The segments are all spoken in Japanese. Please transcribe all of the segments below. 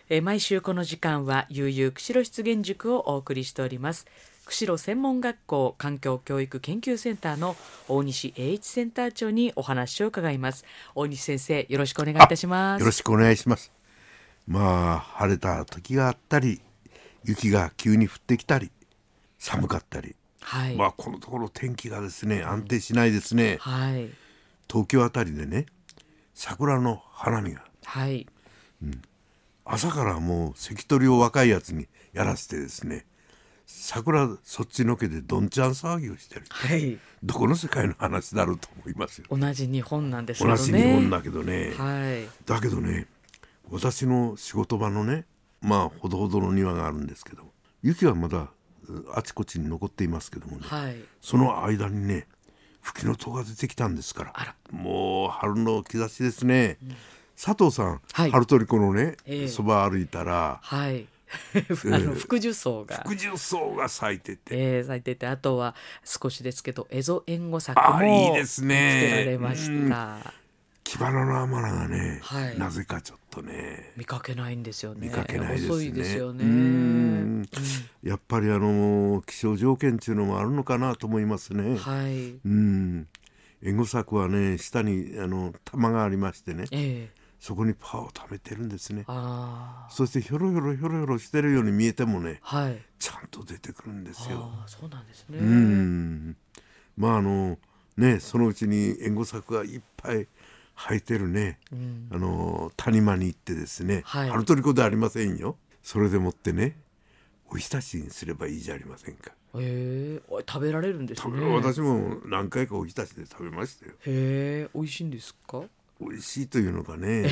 毎週この時間は悠々釧路湿原塾をお送りしております。釧路専門学校環境教育研究センターの大西栄一センター長にお話を伺います。大西先生、よろしくお願いいたします。 よろしくお願いします。晴れた時があったり、雪が急に降ってきたり、寒かったり、 はい、 このところ天気がですね、安定しないですね。 はい、 東京あたりでね、桜の花見が、 はい、 朝からもう関取を若いやつにやらせてですね、桜そっちのけでどんちゃん騒ぎをしてる、 はい、 どこの世界の話だろうと思いますよ。 同じ日本なんですけどね。 同じ日本だけどね、 はい、 だけどね、私の仕事場のね、ほどほどの庭があるんですけど、雪はまだあちこちに残っていますけどもね、 はい、 その間にね、フキノトウが出てきたんですから、もう春の兆しですね。佐藤さん、 はい、 春取り子のね、そば歩いたら、 はい、福寿草が咲いてて、 咲いてて、あとは少しですけどエゾエンゴ作もいいです見つけらね。 れました。 キバナのアマナがね、 はい、 なぜかちょっとね見かけないんですよね。 見かけないですね。 遅いですよね。 やっぱり気象条件っていうのもあるのかなと思いますね。 はい、 エンゴ作はね、下に玉がありましてね、そこにパワーを貯めてるんですね。そしてひょろひょろひょろひょろしてるように見えてもね、 はい、 ちゃんと出てくるんですよ。 そうなんですね。 そのうちにエンゴ作がいっぱい生えてるね、谷間に行ってですね、 はい、 春取り子ではありませんよ。それでもってね、おひたしにすればいいじゃありませんか。 食べられるんですね。 私も何回かおひたしで食べましたよ。 美味しいんですか。 美味しいというのかね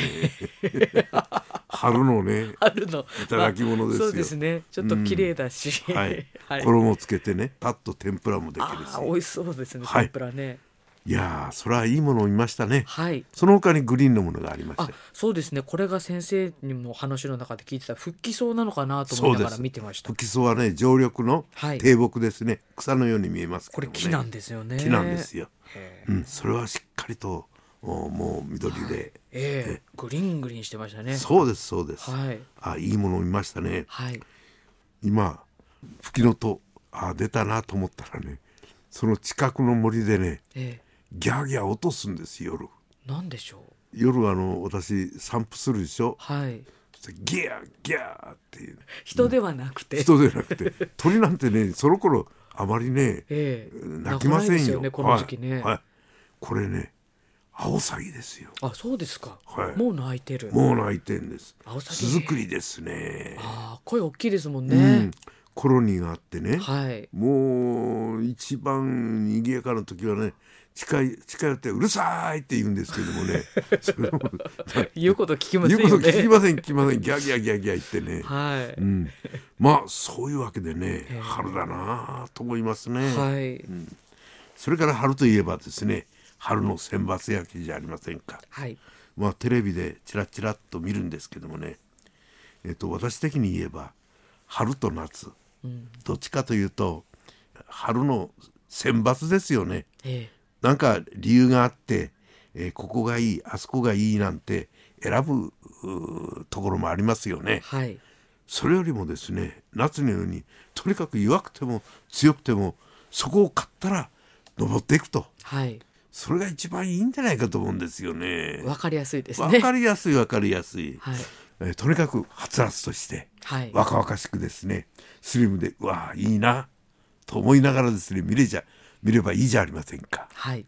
春のね、いただき物ですよ。 そうですね、ちょっと綺麗だし、 はい、衣つけてね、パッと天ぷらもできるし、 美味しそうですね、天ぷらね。 いやそれはいいものを見ましたね。 はい、 その他にグリーンのものがありました。 そうですね、これが先生にも話の中で聞いてた復帰草なのかなと思いながら見てました。 復帰草はね、常緑の低木ですね、草のように見えますけどもね、 これ木なんですよね。 木なんですよ。それはしっかりともう緑で、 グリーングリーンしてましたね。 そうですそうです、いいものを見ましたね。今フキノトウ出たなと思ったらね、その近くの森でね、ギャーギャー落とすんです夜。 なんでしょう。 夜私散歩するでしょ。 はい。 ギャーギャーっていう、 人ではなくて、 鳥なんてね、その頃あまりね、鳴きませんよね、 この時期ね。 これね、アオサギですよ。 そうですか。もう鳴いてる。 もう鳴いてんです。 アオサギ巣作りですね。 声大きいですもんね。 コロニーがあってね、もう一番賑やかな時はね、近寄ってうるさいって言うんですけどもねそれも言うこと聞きませんよね。 言うこと聞きませんギャーギャーギャーギャー言ってね、そういうわけでね、春だなと思いますね。それから春といえばですね、春の選抜野球じゃありませんか。テレビでチラチラっと見るんですけどもね、私的に言えば春と夏、どっちかというと春の選抜ですよね。なんか理由があって、ここがいいあそこがいいなんて選ぶところもありますよね。それよりもですね、夏のようにとにかく弱くても強くてもそこを勝ったら登っていくと、それが一番いいんじゃないかと思うんですよね。 わかりやすいですね。 わかりやすい、とにかくはつらつとして、若々しくですね、スリムでうわいいなと思いながらですね、見ればいいじゃありませんか。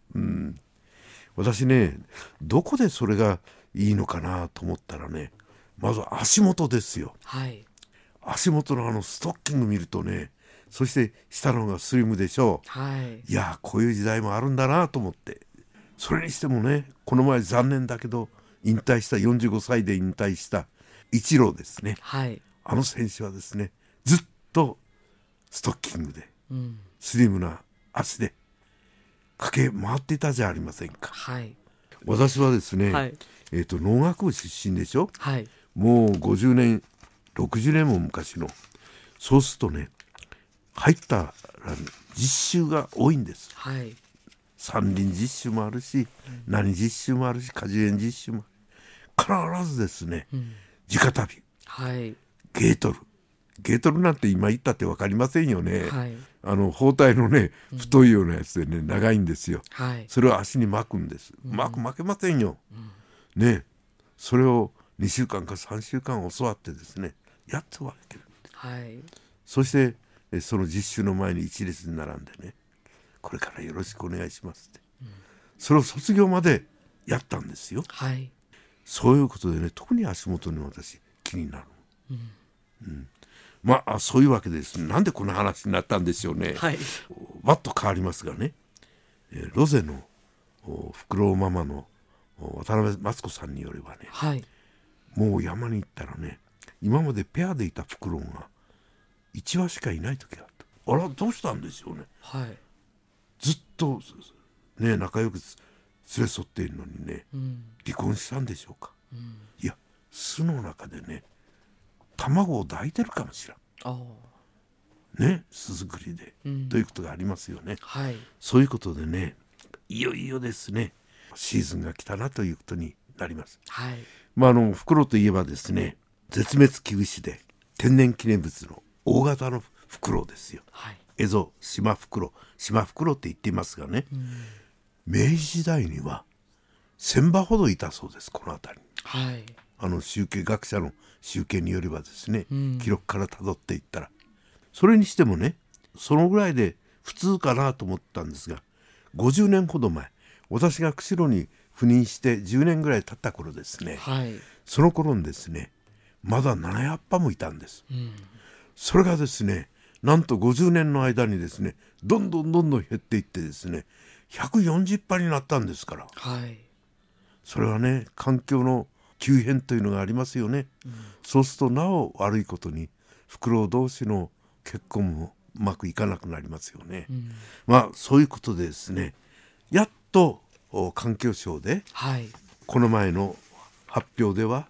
私ね、どこでそれがいいのかなと思ったらね、まず足元ですよ。足元のストッキング見るとね、そして下の方がスリムでしょう。いやこういう時代もあるんだなと思って。それにしてもね、この前残念だけど引退した45歳で引退したイチローですね、あの選手はですね、ずっとストッキングで、スリムな足で駆け回っていたじゃありませんか。私はですね、農学部出身でしょ。もう50年60年も昔の。そうするとね、入ったら実習が多いんです。山林実習もあるし、何実習もあるし、果樹園実習もある。必ずですね、直旅はい、 ゲートルなんて今言ったって分かりませんよね、 はい、 包帯のね太いようなやつでね、長いんですよ、 はい、 それを足に巻くんです。巻けませんよ、ね。それを2週間か3週間教わってですね、やっと分ける、 はい、 そしてその実習の前に一列に並んでね、これからよろしくお願いしますって、それを卒業までやったんですよ、 はい、 そういうことでね、特に足元に私気になる、まあそういうわけです。なんでこの話になったんでしょうね、 はい、 バッと変わりますがね、ロゼのフクロウママの渡辺マツ子さんによればね、 はい、 もう山に行ったらね、今までペアでいたフクロウが1羽しかいない時があった。あら、どうしたんでしょうね、 はい、 ずっとね仲良く連れ添っているのにね、離婚したんでしょうか、いや巣の中でね卵を抱いてるかもしれんね、巣作りで、ということがありますよね、 はい、 そういうことでね、いよいよですねシーズンが来たなということになります、 はい、 フクロウといえばですね、絶滅危惧種で天然記念物の大型のフクロウですよ、 はい、 エゾシマフクロウって言っていますがね、明治時代には1000羽ほどいたそうです、この辺りに、 はい、 集計学者の集計によればですね、記録からたどっていったら、それにしてもね、そのぐらいで普通かなと思ったんですが、50年ほど前、私が釧路に赴任して10年ぐらい経った頃ですね、 はい、 その頃にですね、まだ700羽もいたんです、それがですね、なんと50年の間にですね、どんどん減っていってですね、140羽になったんですから、 はい、 それはね、環境の急変というのがありますよね、そうするとなお悪いことにフクロウ同士の結婚もうまくいかなくなりますよね、まあそういうことでですね、やっと環境省で、 はい、 この前の発表では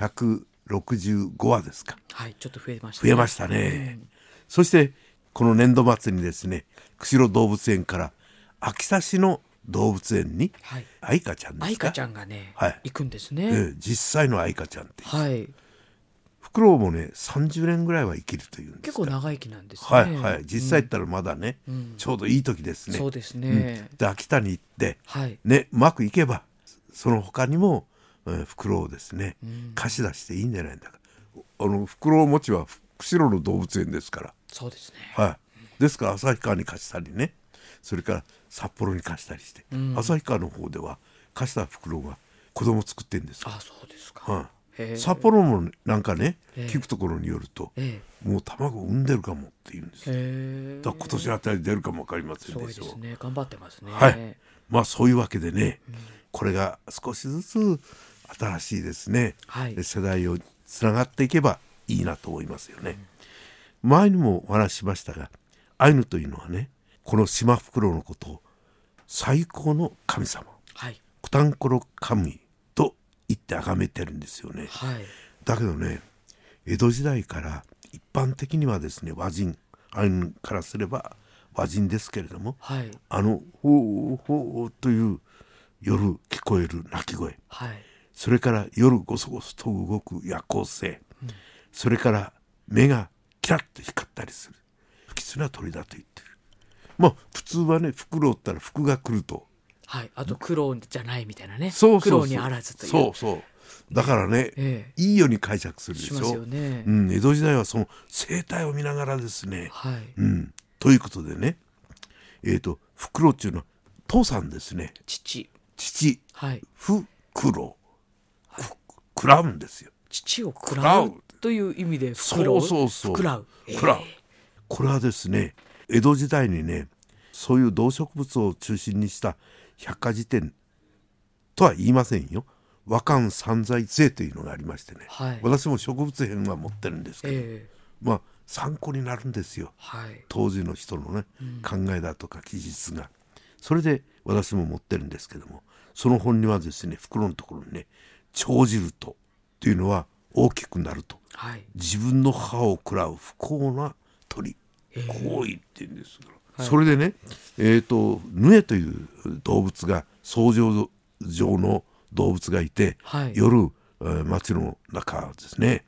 165羽ですか、 はい、ちょっと増えましたね。 増えましたね、そしてこの年度末にですね、釧路動物園から秋田市の動物園に、 はい、 愛花ちゃんですか、 愛花ちゃんがね、 はい、 行くんですね、 実際の愛花ちゃんって、 はい、 フクロウもね30年ぐらいは生きるというんです結構長生きなんですね、 はいはい、実際言ったらまだね、ちょうどいい時ですね、 そうですね、 で秋田に行って、 はいね、うまくいけばその他にも、フクロウをですね、貸し出していいんじゃないんだか、フクロウ持ちは釧路の動物園ですから、 そうですね、 はい、ですから旭川に貸したりね、それから札幌に貸したりして、旭川の方では貸したフクロウが子供作ってるんですよ。 あ、そうですか、 札幌もなんかね、聞くところによると、もう卵を産んでるかもっていうんですよ。だから今年あたり出るかも分かりませんでしょう。 そうですね、頑張ってますね。 はい、まあそういうわけでね、これが少しずつ新しいですね、世代をつながっていけばいいなと思いますよね。前にもお話ししましたが、アイヌというのはね、このシマフクロウのことを最高の神様、クタンコロ神と言って崇めてるんですよね、だけどね、江戸時代から一般的にはですね、和人、アイヌからすれば和人ですけれども、ほうほうという夜聞こえる鳴き声、それから夜ゴソゴソと動く夜行性、それから目がキラッと光ったりする不吉な鳥だと言ってる。まあ普通はね、フクロウったら福が来ると、 あと苦労じゃないみたいなね、 苦労にあらずという、 だからね、いいように解釈するでしょ。 しますよね。 江戸時代はその生態を見ながらですね、ということでね、フクロウっていうのは父さんですね、父、フクロウ、食らうんですよ。 父を食らうという意味でフクロウ、食らう、 これはですね、江戸時代にね、そういう動植物を中心にした百科事典とは言いませんよ。和漢三在税というのがありましてね、私も植物編は持ってるんですけど、まあ参考になるんですよ、当時の人のね、考えだとか記述が。それで私も持ってるんですけども、その本にはですね、袋のところにね、長じるとっていうのは大きくなると、自分の歯を食らう不幸な鳥、こう言ってるんですから、それでね、ヌエという動物が、草上の動物がいて、夜、街の中ですね、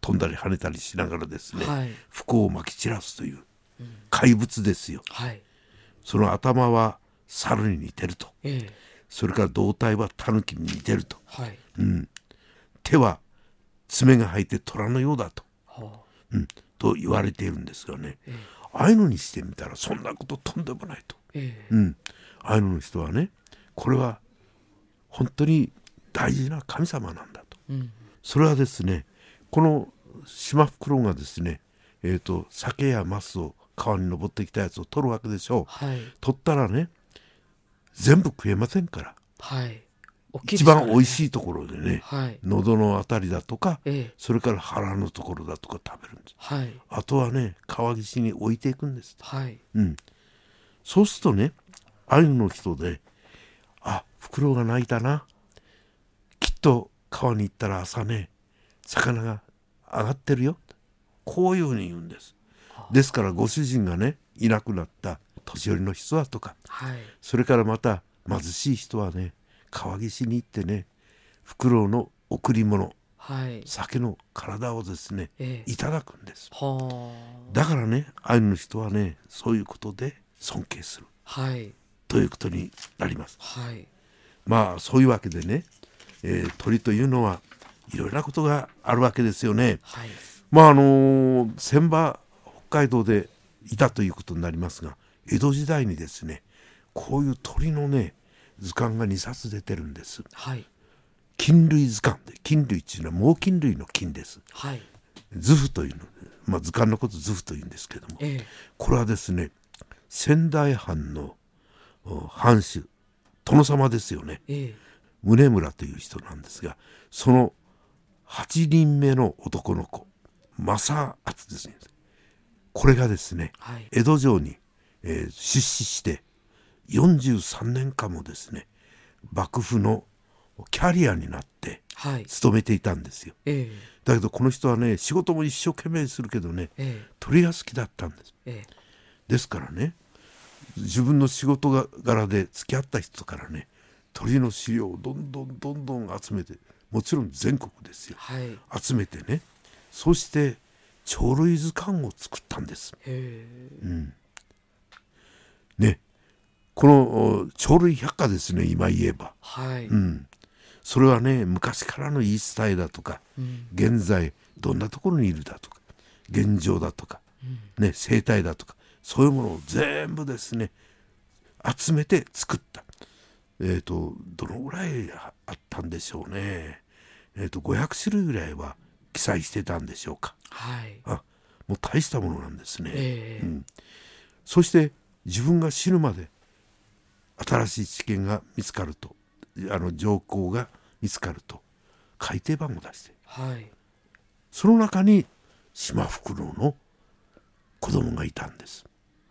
飛んだり跳ねたりしながらですね、 はい、 不幸をまき散らすという怪物ですよ、 はい、 その頭は猿に似てると、それから胴体はタヌキに似てると、 はい、 手は爪が生えて虎のようだと、 はと言われているんですがね、ああいうのにしてみたらそんなこととんでもないと、ああいうのの人はね、これは本当に大事な神様なんだと、それはですね、このシマフクロウがですね、鮭やマスを川に登ってきたやつを取るわけでしょう、 はい、 取ったらね、全部食えませんから、 はい、 一番美味しいところでね、 はい、 喉のあたりだとか、それから腹のところだとか食べるんです、 はい、 あとはね川岸に置いていくんです、 はい、 そうするとね、アユの人で、あ、フクロウが鳴いたな、きっと川に行ったら朝ね魚が上がってるよ、こういうふうに言うんです。ですからご主人がねいなくなった年寄りの人だとか、 はい、 それからまた貧しい人はね、川岸に行ってね、フクロウの贈り物、 はい、 鮭の体をですね、いただくんです。 はだからね、アイヌの人はね、そういうことで尊敬する、 はい、 ということになります。 はい、 まあそういうわけでね、鳥というのはいろいろなことがあるわけですよね。 はい、 まあ船場北海道でいたということになりますが、江戸時代にですね、こういう鳥のね図鑑が2冊出てるんです。 はい、 菌類図鑑で、菌類っていうのは猛菌類の菌です。 はい、 図譜というの、図鑑のこと図譜というんですけども、これはですね、仙台藩の藩主殿様ですよね、宗村という人なんですが、その8人目の男の子正厚ですね、これがですね、 はい、 江戸城に、出仕して43年間もですね幕府のキャリアになって勤めていたんですよ、だけどこの人はね、仕事も一生懸命するけどね、鳥が好きだったんです、ですからね、自分の仕事柄で付き合った人からね、鳥の資料をどんどん集めて、もちろん全国ですよ、集めてね、そして鳥類図鑑を作ったんです。ね、この鳥類百科ですね、今言えば、それはね、昔からの言い伝えだとか、現在どんなところにいるだとか、現状だとか、生態だとか、そういうものを全部ですね集めて作った。どのぐらいあったんでしょうね。500種類ぐらいは記載してたんでしょうか。もう大したものなんですね。そして自分が死ぬまで新しい知見が見つかると、条項が見つかると改訂版を出して、その中にシマフクロウの子供がいたんです。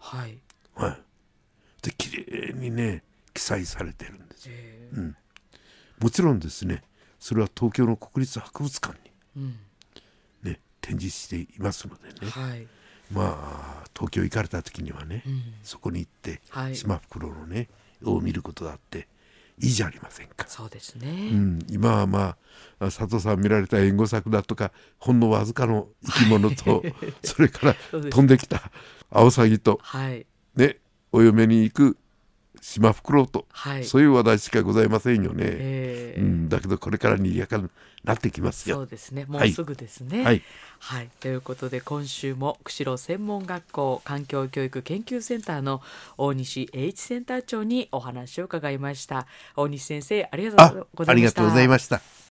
できれいにね記載されてるんです、もちろんですね、それは東京の国立博物館に、展示していますのでね、東京行かれた時にはね、そこに行ってシマフクロウのねを見ることだっていいじゃありませんか。 そうですね、 今は佐藤さん見られた援護作だとか、ほんのわずかの生き物とそれから飛んできたアオサギと、お嫁に行くシマフクロウと、そういう話題しかございませんよね、だけどこれからにぎやかになってきますよ。 そうですね、もうすぐですね。ということで今週も釧路専門学校環境教育研究センターの大西英一センター長にお話を伺いました。大西先生、ありがとうございました。 ありがとうございました。